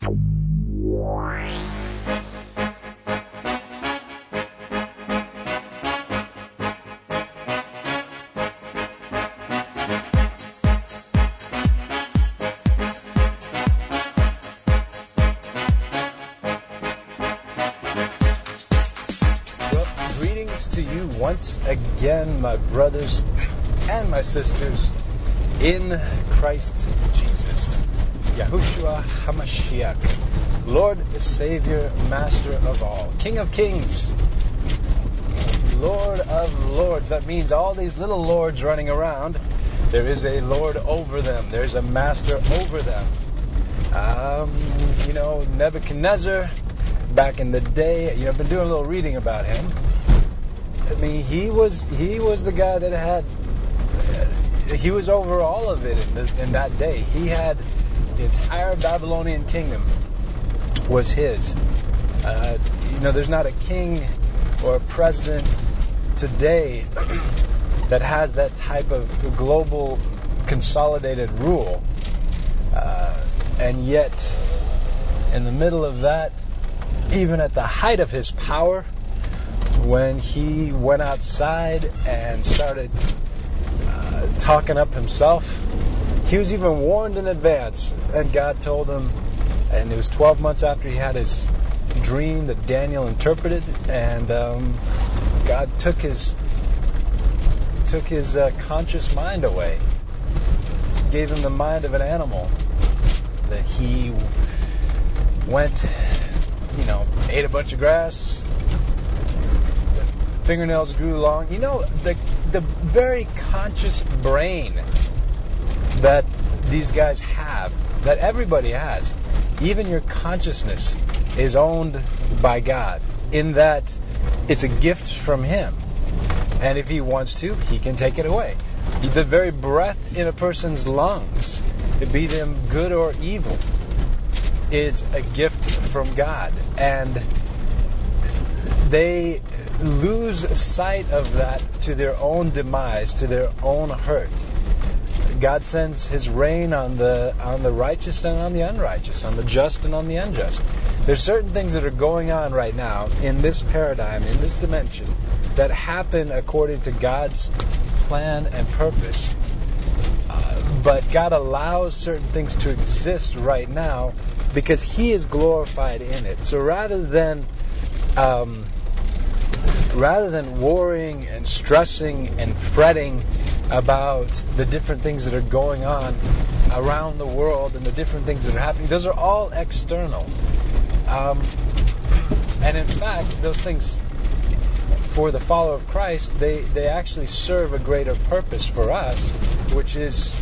Once again, my brothers and my sisters in Christ Jesus, Yahushua HaMashiach, Lord, Savior, Master of all, King of Kings, Lord of Lords. That means all these little lords running around, there is a Lord over them. There's a Master over them. Nebuchadnezzar, back in the day, I've been doing a little reading about him. I mean, he was the guy that he was over all of it in that day. He had the entire Babylonian kingdom was his. There's not a king or a president today that has that type of global consolidated rule. And yet, in the middle of that, even at the height of his power, when he went outside and started talking up himself, he was even warned in advance. And God told him, and it was 12 months after he had his dream that Daniel interpreted, and God took his conscious mind away, gave him the mind of an animal, that he went, ate a bunch of grass, fingernails grew long. The very conscious brain that these guys have, that everybody has, even your consciousness is owned by God, in that it's a gift from Him. And if He wants to, He can take it away. The very breath in a person's lungs, be them good or evil, is a gift from God. And they lose sight of that to their own demise, to their own hurt. God sends His rain on the righteous and on the unrighteous, on the just and on the unjust. There's certain things that are going on right now in this paradigm, in this dimension, that happen according to God's plan and purpose. But God allows certain things to exist right now because He is glorified in it. So rather than worrying and stressing and fretting about the different things that are going on around the world and the different things that are happening, those are all external. And in fact, those things, for the follower of Christ, they actually serve a greater purpose for us, which is,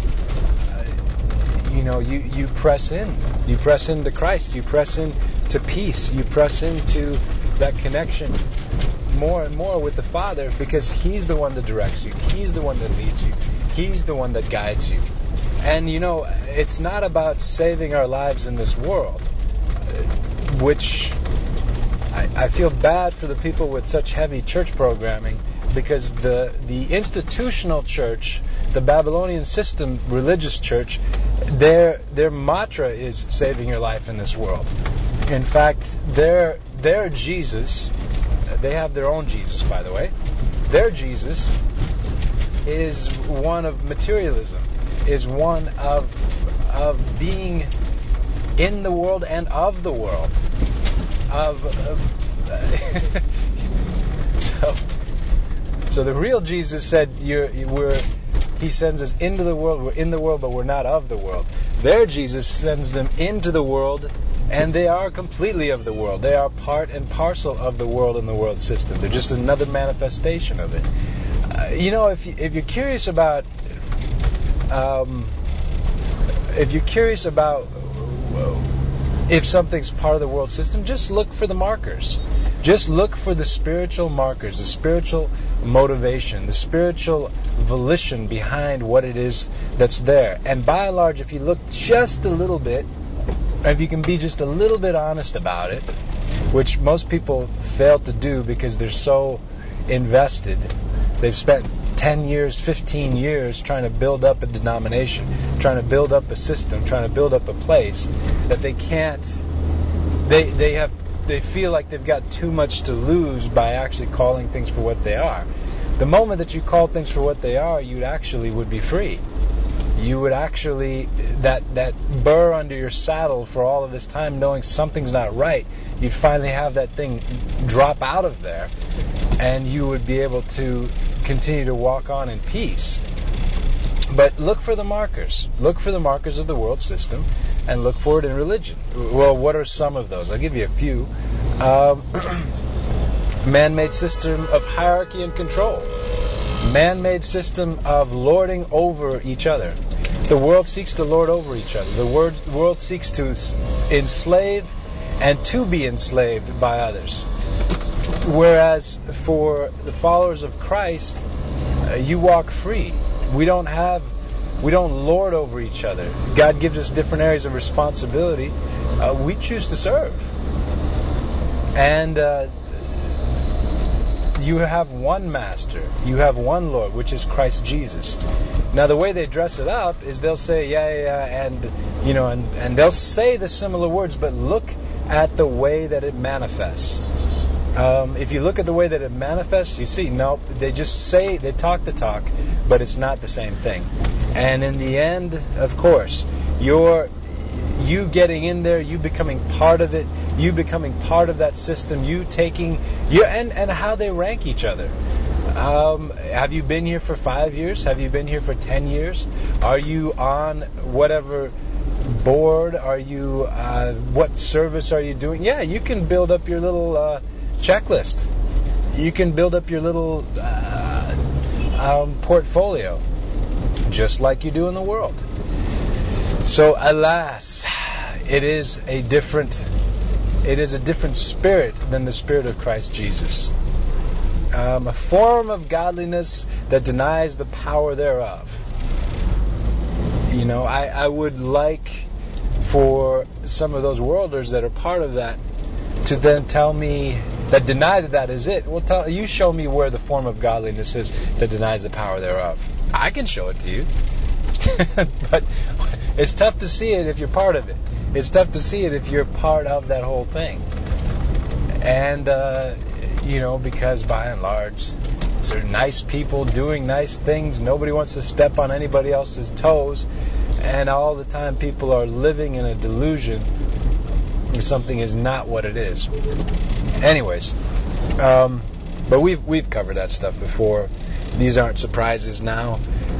you press in. You press into Christ. You press into peace. You press into that connection more and more with the Father, because He's the one that directs you. He's the one that leads you. He's the one that guides you. And it's not about saving our lives in this world, which I feel bad for the people with such heavy church programming, because the institutional church, the Babylonian system religious church, their mantra is saving your life in this world. In fact, their Jesus, they have their own Jesus, by the way. Their Jesus is one of materialism, is one of being in the world and of the world. So the real Jesus said, He sends us into the world. We're in the world, but we're not of the world. Their Jesus sends them into the world, and they are completely of the world. They are part and parcel of the world and the world system. They're just another manifestation of it. If you're curious about, if something's part of the world system, just look for the markers. Just look for the spiritual markers, the spiritual motivation, the spiritual volition behind what it is that's there. And by and large, if you look just a little bit, or if you can be just a little bit honest about it, which most people fail to do because they're so invested. They've spent 10 years, 15 years trying to build up a denomination, trying to build up a system, trying to build up a place, that they can't they feel like they've got too much to lose by actually calling things for what they are. The moment that you call things for what they are, you actually would be free. You would actually, that burr under your saddle for all of this time knowing something's not right, you'd finally have that thing drop out of there, and you would be able to continue to walk on in peace. But look for the markers. Look for the markers of the world system, and look for it in religion. Well, what are some of those? I'll give you a few. Man-made system of hierarchy and control. Man-made system of lording over each other. The world seeks to lord over each other. The world seeks to enslave and to be enslaved by others. Whereas for the followers of Christ, you walk free. We don't lord over each other. God gives us different areas of responsibility. We choose to serve. And you have one master. You have one Lord, which is Christ Jesus. Now, the way they dress it up is they'll say, and they'll say the similar words, but look at the way that it manifests. If you look at the way that it manifests, you see, nope, they just say, they talk the talk, but it's not the same thing. And in the end, of course, you getting in there, you becoming part of it, you becoming part of that system, and how they rank each other. Have you been here for 5 years? Have you been here for 10 years? Are you on whatever board? Are you, what service are you doing? Yeah, you can build up your little checklist. You can build up your little portfolio, just like you do in the world. So, alas, it is a different spirit than the spirit of Christ Jesus. A form of godliness that denies the power thereof. I would like for some of those worlders that are part of that to then tell me, that deny that is it. Well, you show me where the form of godliness is that denies the power thereof. I can show it to you. But it's tough to see it if you're part of it. It's tough to see it if you're part of that whole thing. And, because by and large, they're nice people doing nice things. Nobody wants to step on anybody else's toes. And all the time people are living in a delusion where something is not what it is. Anyways, but we've covered that stuff before. These aren't surprises now.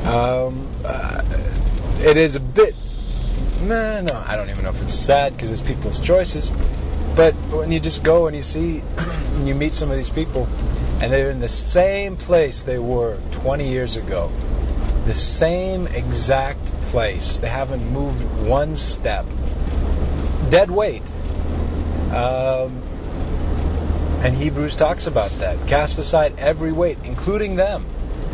It is a bit... No, I don't even know if it's sad because it's people's choices. But when you just go and you see, and you meet some of these people, and they're in the same place they were 20 years ago. The same exact place. They haven't moved one step. Dead weight. And Hebrews talks about that. Cast aside every weight, including them.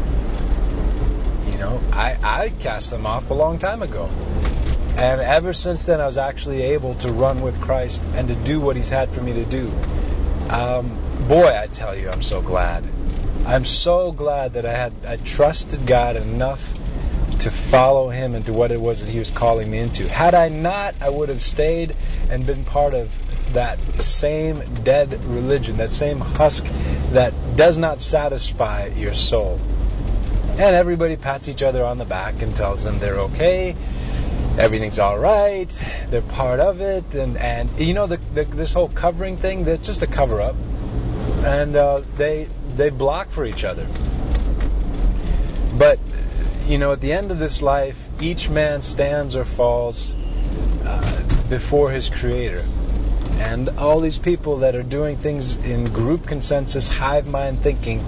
I cast them off a long time ago. And ever since then, I was actually able to run with Christ and to do what He's had for me to do. Boy, I tell you, I'm so glad. I'm so glad that I trusted God enough to follow Him into what it was that He was calling me into. Had I not, I would have stayed and been part of that same dead religion, that same husk that does not satisfy your soul. And everybody pats each other on the back and tells them they're okay, everything's all right, they're part of it, and this whole covering thing, that's just a cover-up, and they block for each other. But at the end of this life, each man stands or falls before his Creator. And all these people that are doing things in group consensus, hive mind thinking,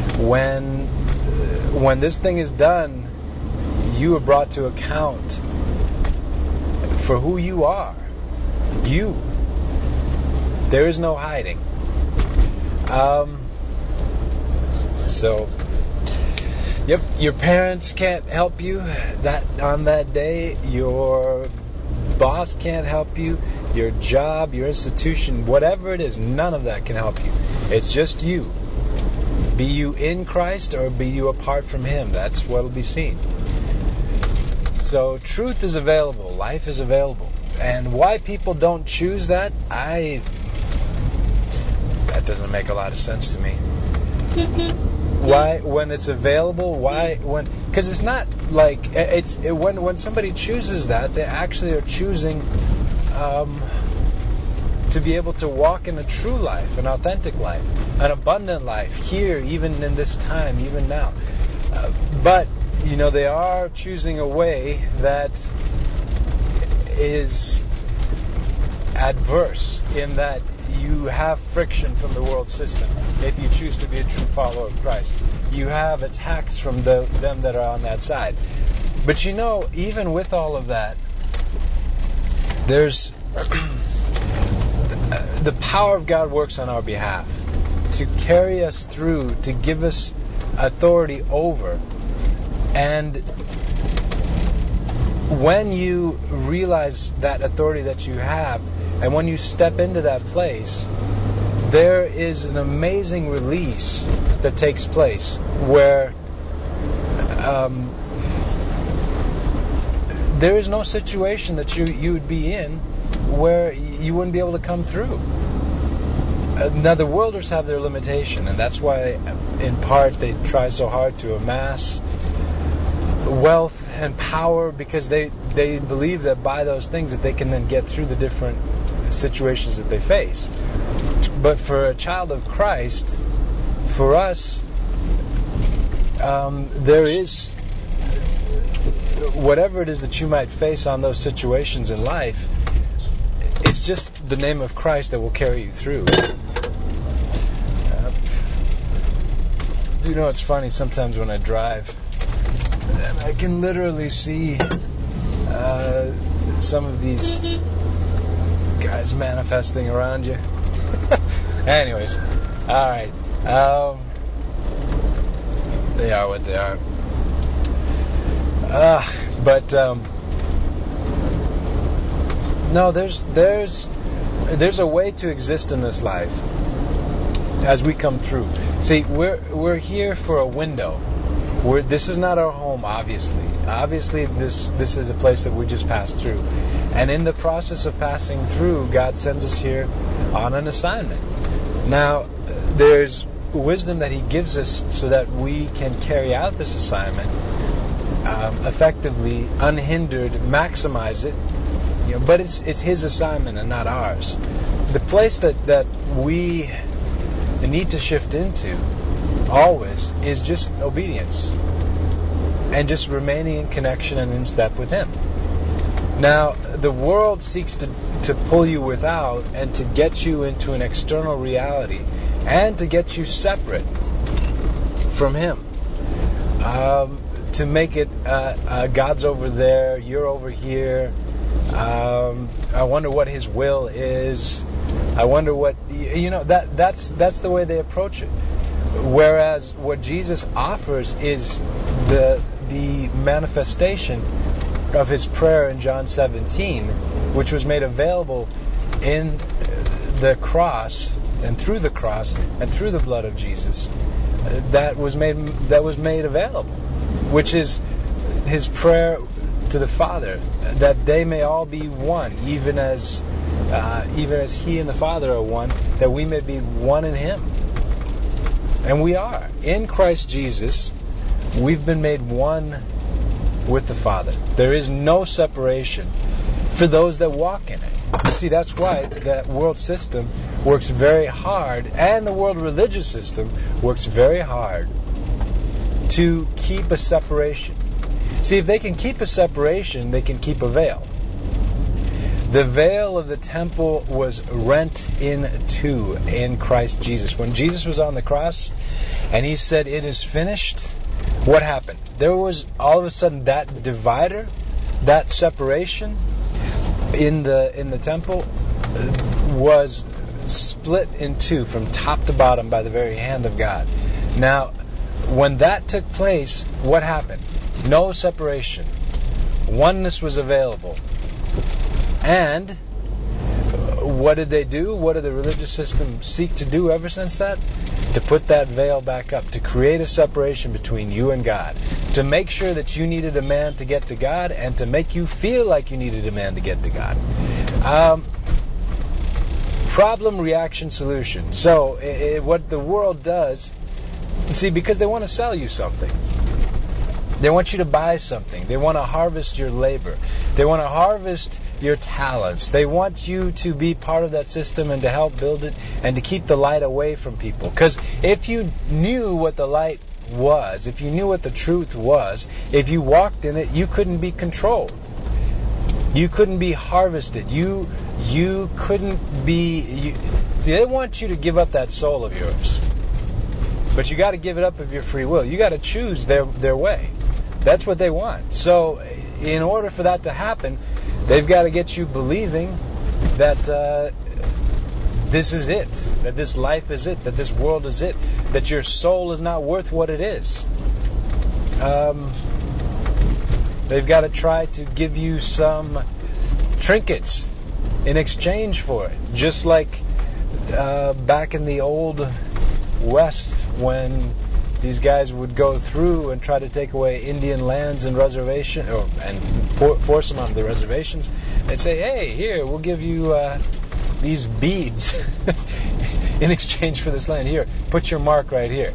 when this thing is done, you are brought to account for who you are. You. There is no hiding. Yep, your parents can't help you on that day. Your boss can't help you. Your job, your institution, whatever it is, none of that can help you. It's just you. Be you in Christ or be you apart from Him. That's what will be seen. So truth is available. Life is available. And why people don't choose that, that doesn't make a lot of sense to me. Why, when it's available, because it's not like, when somebody chooses that, they actually are choosing to be able to walk in a true life, an authentic life, an abundant life, here, even in this time, even now. But, they are choosing a way that is adverse in that you have friction from the world system if you choose to be a true follower of Christ. You have attacks from them that are on that side. But even with all of that, there's the power of God works on our behalf to carry us through, to give us authority over. And when you realize that authority that you have, and when you step into that place, there is an amazing release that takes place where there is no situation that you would be in where you wouldn't be able to come through. Now, the worlders have their limitation, and that's why, in part, they try so hard to amass wealth and power, because they believe that by those things that they can then get through the different situations that they face. But for a child of Christ, for us, there is, whatever it is that you might face on those situations in life, it's just the name of Christ that will carry you through. It's funny sometimes when I drive, and I can literally see some of these guys manifesting around you. Anyways, all right. They are what they are. No, there's a way to exist in this life as we come through. See, we're here for a window. This is not our home, obviously. Obviously, this is a place that we just passed through. And in the process of passing through, God sends us here on an assignment. Now, there's wisdom that He gives us so that we can carry out this assignment effectively, unhindered, maximize it. But it's His assignment and not ours. The place that we need to shift into always is just obedience and just remaining in connection and in step with Him. Now, the world seeks to pull you without and to get you into an external reality and to get you separate from Him. To make it God's over there, you're over here. I wonder what His will is. I wonder what that's the way they approach it. Whereas what Jesus offers is the manifestation of His prayer in John 17, which was made available in the cross and through the cross and through the blood of Jesus. That was made available, which is His prayer to the Father, that they may all be one, even as He and the Father are one, that we may be one in Him. And we are. In Christ Jesus, we've been made one with the Father. There is no separation for those that walk in it. You see, that's why that world system works very hard, and the world religious system works very hard to keep a separation. See, if they can keep a separation, they can keep a veil. The veil of the temple was rent in two in Christ Jesus. When Jesus was on the cross and He said, "It is finished," what happened? There was all of a sudden that divider, that separation in the temple was split in two from top to bottom by the very hand of God. Now, when that took place, what happened? No separation. Oneness was available. And what did they do? What did the religious system seek to do ever since that? To put that veil back up, to create a separation between you and God, to make sure that you needed a man to get to God, and to make you feel like you needed a man to get to God. Problem, reaction, solution. So what the world does, see, because they want to sell you something. They want you to buy something. They want to harvest your labor. They want to harvest your talents. They want you to be part of that system and to help build it and to keep the light away from people. Because if you knew what the light was, if you knew what the truth was, if you walked in it, you couldn't be controlled. You couldn't be harvested. You couldn't be... See, they want you to give up that soul of yours. But you got to give it up of your free will. You got to choose their way. That's what they want. So, in order for that to happen, they've got to get you believing that this is it, that this life is it, that this world is it, that your soul is not worth what it is. They've got to try to give you some trinkets in exchange for it. Just like back in the old West, when these guys would go through and try to take away Indian lands and reservations, and force them onto the reservations. They'd say, "Hey, here, we'll give you these beads in exchange for this land. Here, put your mark right here."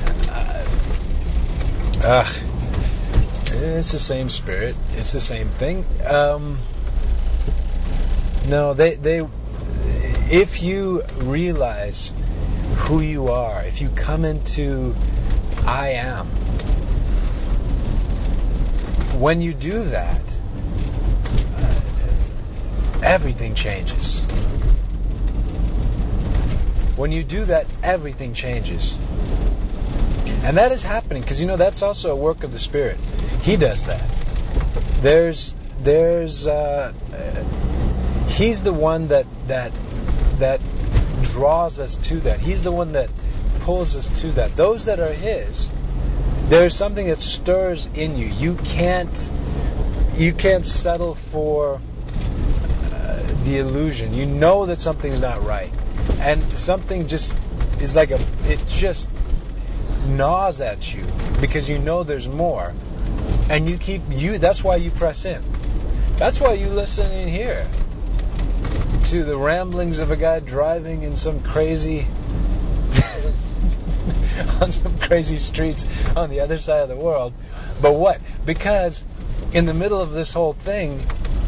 It's the same spirit. It's the same thing. No, they. If you realize who you are, if you come into I am, when you do that, everything changes. When you do that, everything changes. And that is happening because, that's also a work of the Spirit. He does that. He's the one that draws us to that. He's the one that pulls us to that. Those that are His, there's something that stirs in you. You can't settle for the illusion. You know that something's not right, and something just is like it just gnaws at you because you know there's more, and that's why you press in. That's why you listen in here to the ramblings of a guy driving in some crazy on some crazy streets on the other side of the world. But what? Because in the middle of this whole thing,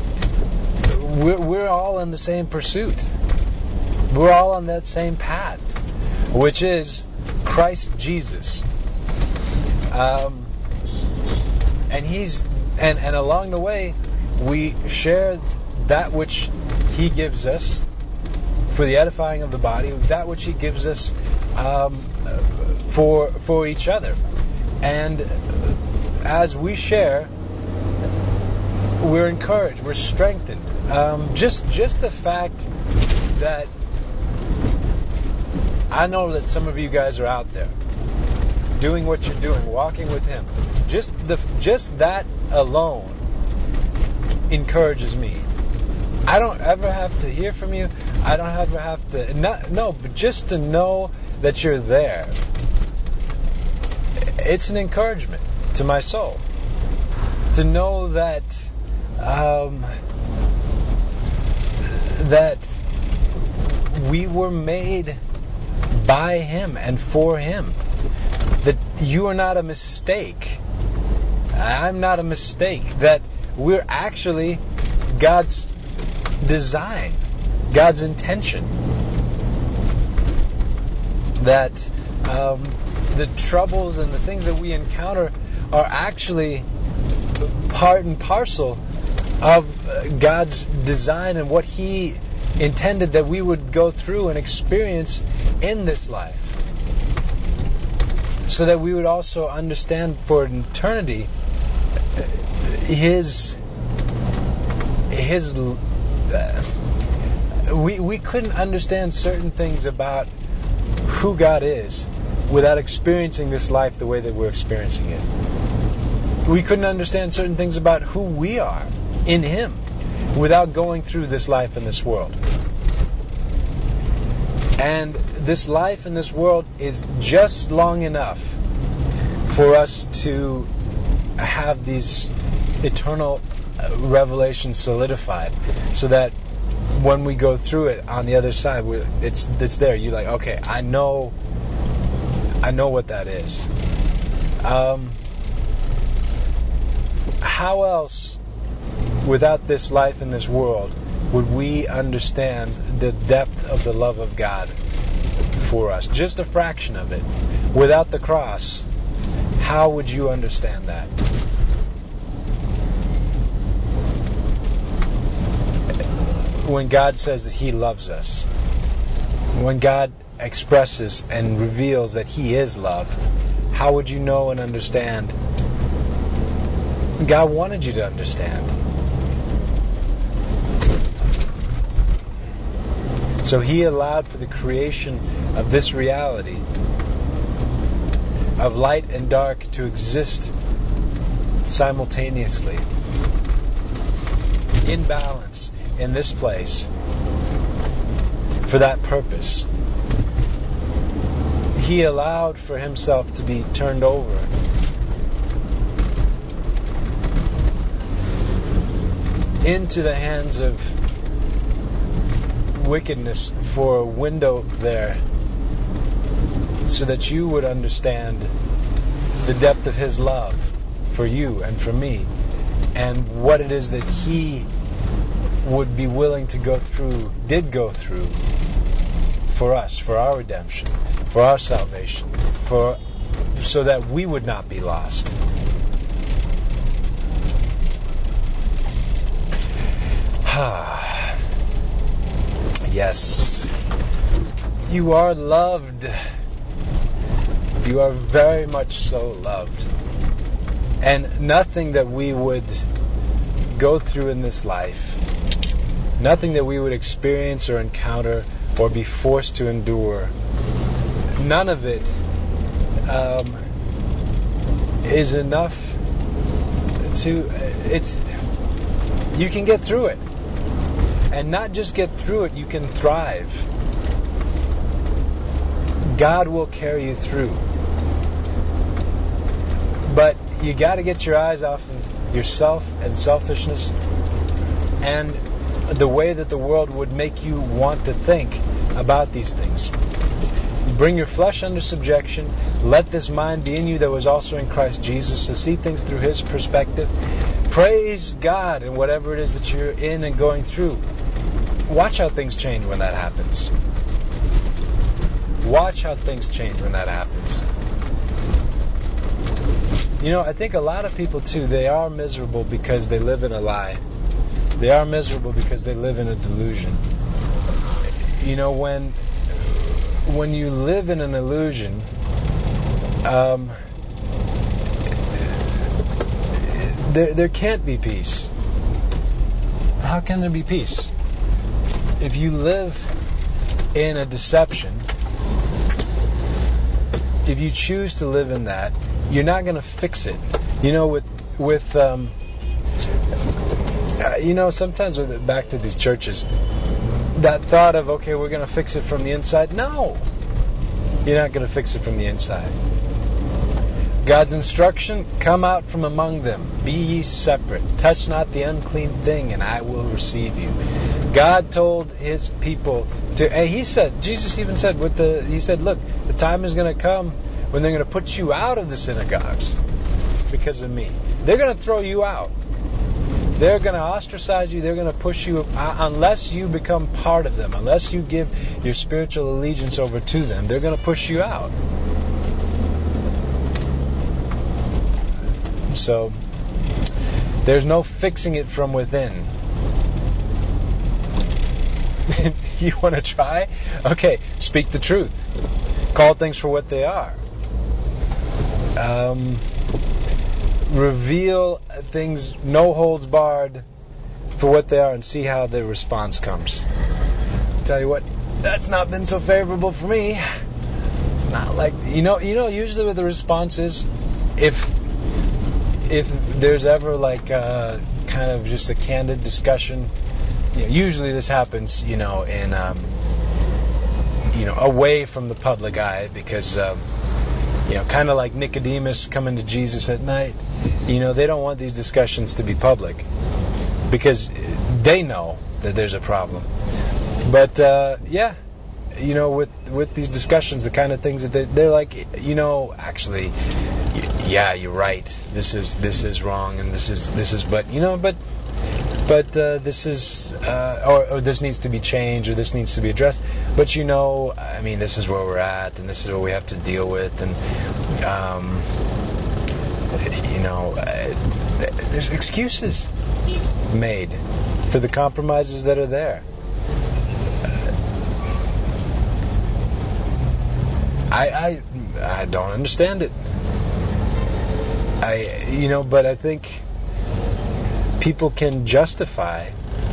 we're all in the same pursuit. We're all on that same path, which is Christ Jesus. And along the way, we share that which He gives us for the edifying of the body, that which He gives us for each other. And as we share, we're encouraged, we're strengthened. Just the fact that I know that some of you guys are out there doing what you're doing, walking with Him. Just that alone encourages me. I don't ever have to hear from you. I don't ever have to... but just to know that you're there. It's an encouragement to my soul. To know that... that we were made by Him and for Him. That you are not a mistake. I'm not a mistake. That we're actually God's design, God's intention. That the troubles and the things that we encounter are actually part and parcel of God's design and what He intended that we would go through and experience in this life, so that we would also understand for eternity we couldn't understand certain things about who God is without experiencing this life the way that we're experiencing it. We couldn't understand certain things about who we are in Him without going through this life in this world. And this life in this world is just long enough for us to have these eternal revelations solidified, so that when we go through it on the other side, it's there. You're like, okay, I know what that is. How else, without this life in this world, would we understand the depth of the love of God for us? Just a fraction of it. Without the cross, how would you understand that? When God says that He loves us, when God expresses and reveals that He is love, how would you know and understand? God wanted you to understand. So He allowed for the creation of this reality, of light and dark, to exist simultaneously, in balance, in this place, for that purpose. He allowed for Himself to be turned over into the hands of wickedness for a window there, so that you would understand the depth of His love for you and for me, and what it is that He would be willing to did go through for us, for our redemption, for our salvation, so that we would not be lost. Yes, you are loved. You are very much so loved. And nothing that we would go through in this life, nothing that we would experience or encounter or be forced to endure, none of it is enough to... You can get through it. And not just get through it, you can thrive. God will carry you through. But you got to get your eyes off of yourself and selfishness and the way that the world would make you want to think about these things. Bring your flesh under subjection. Let this mind be in you that was also in Christ Jesus. So see things through His perspective. Praise God in whatever it is that you're in and going through. Watch how things change when that happens. Watch how things change when that happens. You know, I think a lot of people too, they are miserable because they live in a lie. They are miserable because they live in a delusion. You know, when you live in an illusion, there can't be peace. How can there be peace? If you live in a deception, if you choose to live in that, you're not going to fix it. You know, sometimes back to these churches, that thought of, okay, we're going to fix it from the inside. No, you're not going to fix it from the inside. God's instruction, come out from among them. Be ye separate. Touch not the unclean thing, and I will receive you. God told His people to, Jesus even said, He said, look, the time is going to come when they're going to put you out of the synagogues because of me. They're going to throw you out. They're going to ostracize you. They're going to push you unless you become part of them, unless you give your spiritual allegiance over to them. They're going to push you out. So there's no fixing it from within. You want to try? Okay, speak the truth. Call things for what they are. Reveal things, no holds barred, for what they are, and see how the response comes. I'll tell you what, that's not been so favorable for me. It's not like, usually what the response is, if there's ever like kind of just a candid discussion, usually this happens, in away from the public eye, because kind of like Nicodemus coming to Jesus at night. They don't want these discussions to be public because they know that there's a problem. But with these discussions, the kind of things that they're like, actually, yeah, you're right. This is wrong, and this is, but this is, or this needs to be changed, or this needs to be addressed. But this is where we're at, and this is what we have to deal with, and there's excuses made for the compromises that are there. I don't understand it. But I think people can justify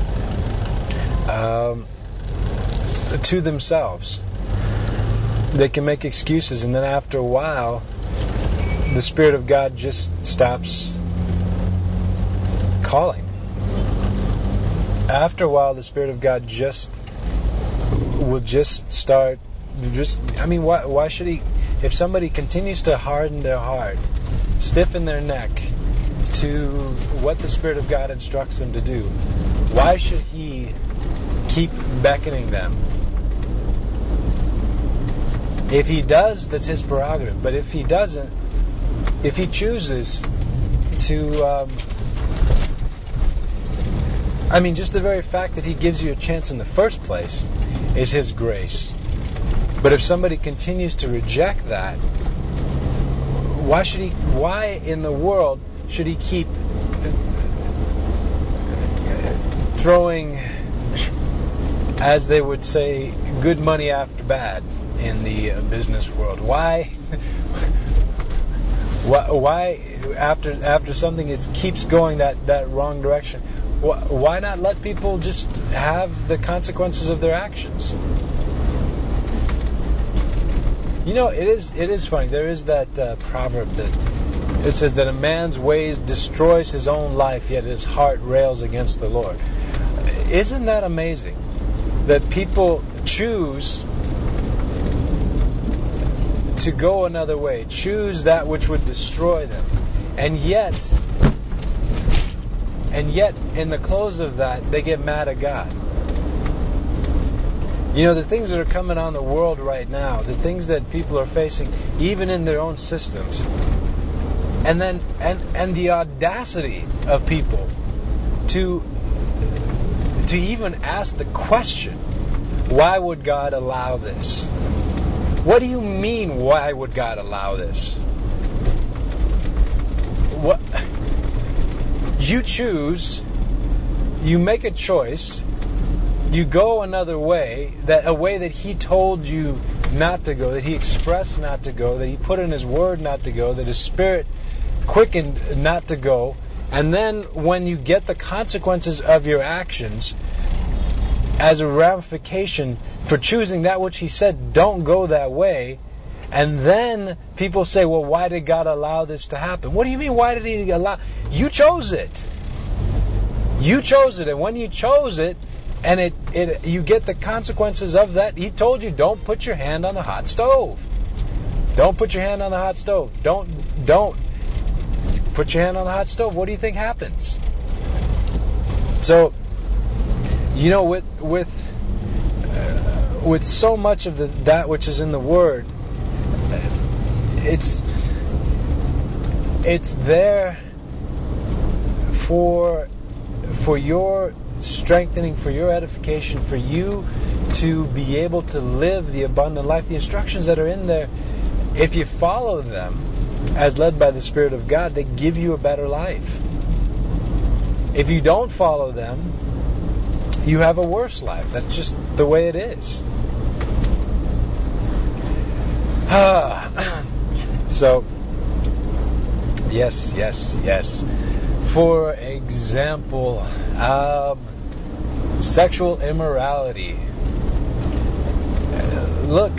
to themselves. They can make excuses, and then after a while, the Spirit of God just stops calling. After a while, the Spirit of God will just start. Why should He? If somebody continues to harden their heart, stiffen their neck to what the Spirit of God instructs them to do, why should He keep beckoning them? If He does, that's His prerogative. But if He doesn't, if He chooses to, just the very fact that He gives you a chance in the first place is His grace. But if somebody continues to reject that, why in the world should He keep throwing, as they would say, good money after bad in the business world? Why after something keeps going that wrong direction, why not let people just have the consequences of their actions? It is funny. There is that proverb that it says that a man's ways destroys his own life, yet his heart rails against the Lord. Isn't that amazing? That people choose to go another way, choose that which would destroy them, and yet in the close of that, they get mad at God. The things that are coming on the world right now, the things that people are facing, even in their own systems, and the audacity of people to even ask the question, why would God allow this? What do you mean, why would God allow this? What? You choose, you make a choice, you go another way, a way that He told you not to go, that He expressed not to go, that He put in His Word not to go, that His Spirit quickened not to go, and then when you get the consequences of your actions as a ramification for choosing that which He said, don't go that way, and then people say, well, why did God allow this to happen? What do you mean, why did He allow? You chose it. You chose it, and when you chose it, and you get the consequences of that. He told you, don't put your hand on the hot stove. Don't put your hand on the hot stove. Don't put your hand on the hot stove. What do you think happens? So, with so much of that which is in the Word, it's there for your strengthening, for your edification, for you to be able to live the abundant life. The instructions that are in there, if you follow them as led by the Spirit of God, they give you a better life. If you don't follow them, you have a worse life. That's just the way it is. So, yes. For example, sexual immorality. Look,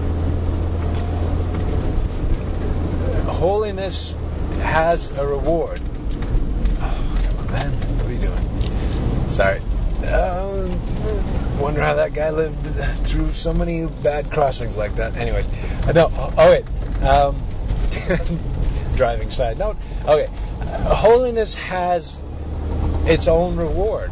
holiness has a reward. Oh, come on, man. What are you doing? Sorry. Wonder how that guy lived through so many bad crossings like that. Anyways, no. Okay. Driving side note. Okay. Holiness has its own reward.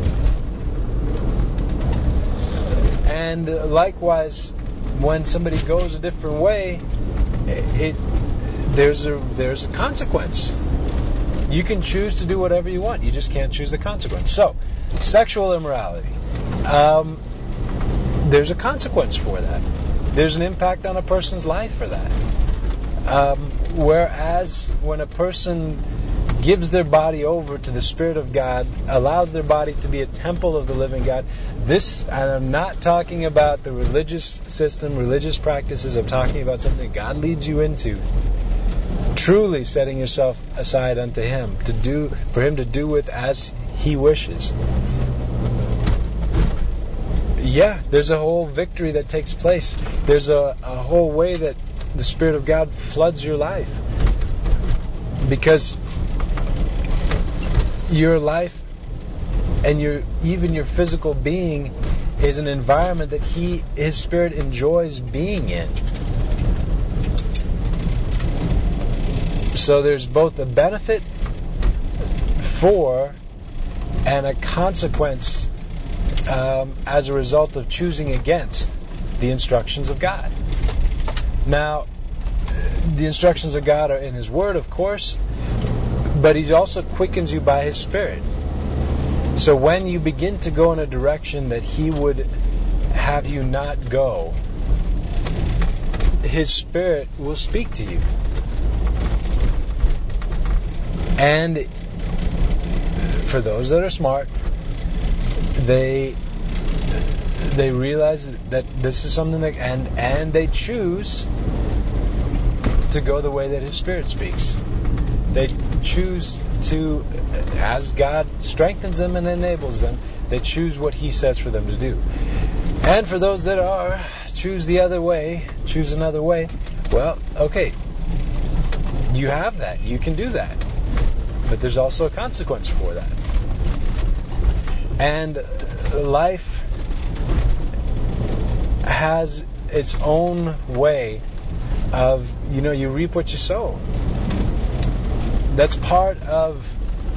And likewise, when somebody goes a different way, there's a consequence. You can choose to do whatever you want. You just can't choose the consequence. So, sexual immorality. There's a consequence for that. There's an impact on a person's life for that. Whereas when a person gives their body over to the Spirit of God, allows their body to be a temple of the living God, I'm not talking about the religious system, religious practices. I'm talking about something God leads you into. Truly setting yourself aside unto Him, for Him to do with as He wishes. Yeah, there's a whole victory that takes place. There's a whole way that the Spirit of God floods your life. Because your life and even your physical being is an environment that His Spirit enjoys being in. So there's both a benefit for and a consequence as a result of choosing against the instructions of God. Now, the instructions of God are in His Word, of course, but He also quickens you by His Spirit. So when you begin to go in a direction that He would have you not go, His Spirit will speak to you. And for those that are smart, they realize that this is something that, and they choose to go the way that His Spirit speaks. They choose to, as God strengthens them and enables them, they choose what He says for them to do. And for those that choose the other way, choose another way, well, okay, you have that. You can do that. But there's also a consequence for that. And life has its own way of, you reap what you sow. That's part of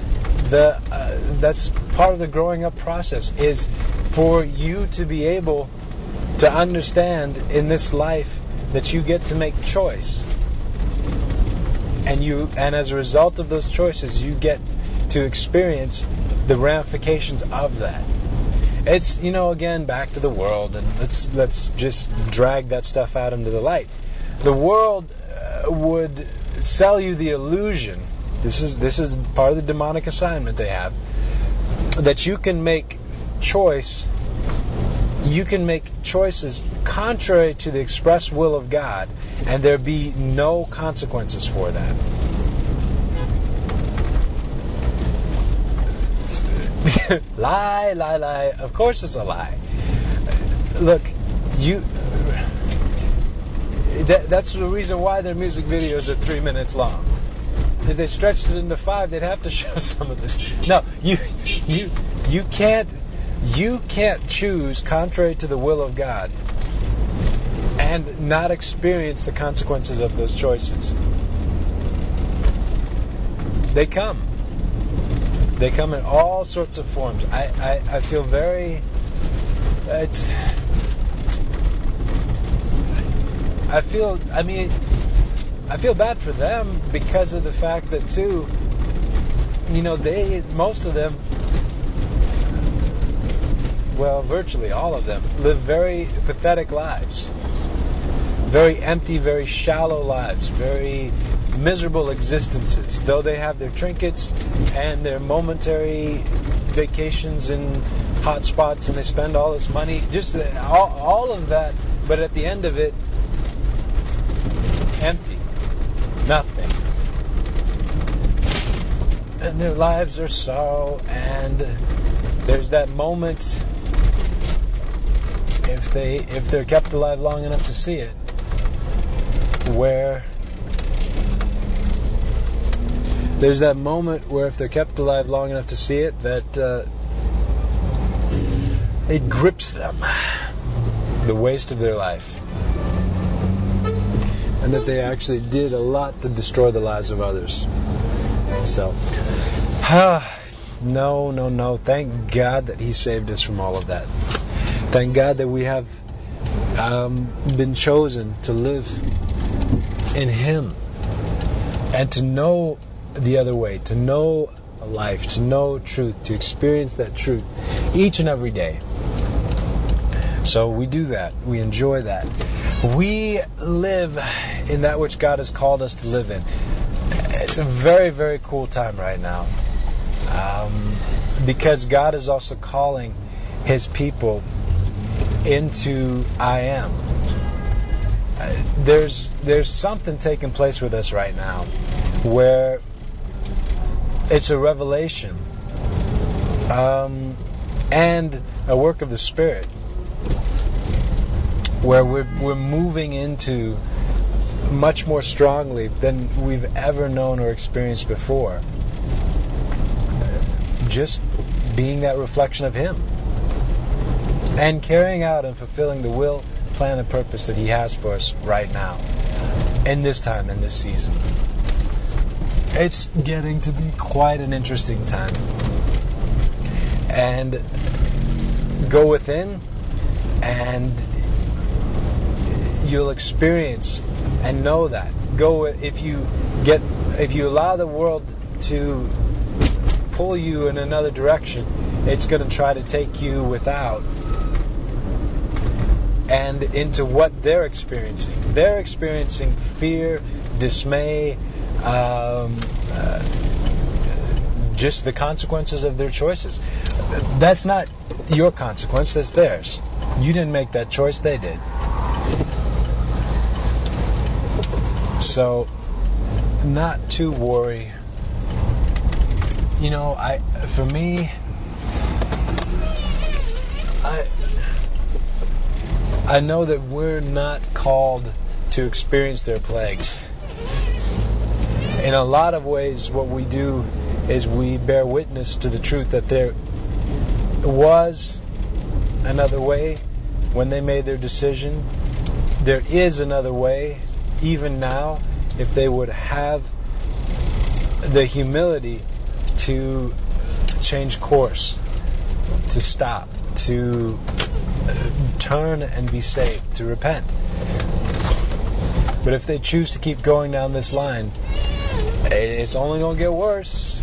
the growing up process, is for you to be able to understand in this life that you get to make choice. And as a result of those choices, you get to experience the ramifications of that. It's, again, back to the world, and let's just drag that stuff out into the light. The world would sell you the illusion. This is part of the demonic assignment they have, that you can make choices contrary to the express will of God, and there be no consequences for that. Lie. Of course it's a lie. Look, that's the reason why their music videos are 3 minutes long. If they stretched it into 5, they'd have to show some of this. No, you can't choose contrary to the will of God and not experience the consequences of those choices. They come in all sorts of forms. I feel very... I feel bad for them because of the fact that, too, most of them, well, virtually all of them, live very pathetic lives. Very empty, very shallow lives, very miserable existences. Though they have their trinkets and their momentary vacations in hot spots, and they spend all this money, just all of that, but at the end of it, empty. Nothing. And their lives are sorrow, and there's that moment, if they're kept alive long enough to see it, where there's that moment where if they're kept alive long enough to see it, that it grips them, the waste of their life, and that they actually did a lot to destroy the lives of others. So, no. Thank God that He saved us from all of that. Thank God that we have been chosen to live in Him and to know the other way, to know life, to know truth, to experience that truth each and every day. So we do that. We enjoy that. We live in that which God has called us to live in. It's a very, very cool time right now. Because God is also calling His people into I am. There's something taking place with us right now where it's a revelation and a work of the Spirit, where we're moving into much more strongly than we've ever known or experienced before. Just being that reflection of Him and carrying out and fulfilling the will, plan, and purpose that He has for us right now, in this time, in this season. It's getting to be quite an interesting time. And go within and you'll experience and know that. If you allow the world to pull you in another direction, it's going to try to take you without and into what they're experiencing. They're experiencing fear, dismay, just the consequences of their choices. That's not your consequence, that's theirs. You didn't make that choice, they did. So, not to worry. You know, for me, I know that we're not called to experience their plagues. In a lot of ways, what we do is we bear witness to the truth that there was another way when they made their decision. There is another way, even now, if they would have the humility to change course, to stop, to turn and be saved, to repent. But if they choose to keep going down this line, it's only going to get worse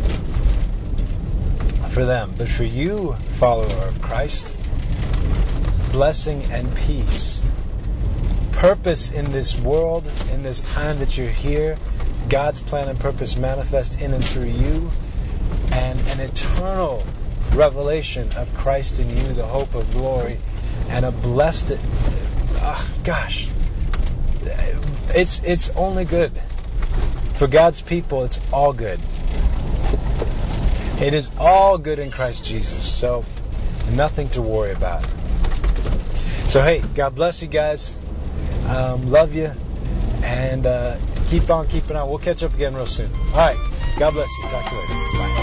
for them. But for you, follower of Christ, blessing and peace, purpose in this world, in this time that you're here, God's plan and purpose manifest in and through you, and an eternal revelation of Christ in you, the hope of glory, and a blessed, it's only good. For God's people, it's all good. It is all good in Christ Jesus, so nothing to worry about. So hey, God bless you guys. Love you, and keep on keeping on. We'll catch up again real soon. All right, God bless you. Talk to you later. Bye.